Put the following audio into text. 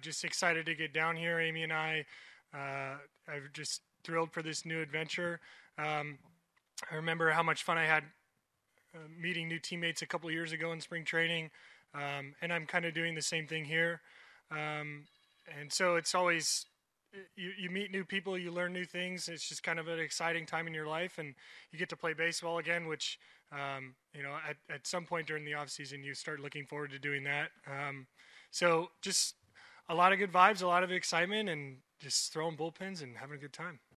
just excited to get down here. Amy and I'm just thrilled for this new adventure. I remember how much fun I had meeting new teammates a couple years ago in spring training, and I'm kind of doing the same thing here. And so it's always you meet new people, you learn new things. It's just kind of an exciting time in your life, and you get to play baseball again, which at some point during the off season you start looking forward to doing that. So just a lot of good vibes, a lot of excitement, and just throwing bullpens and having a good time.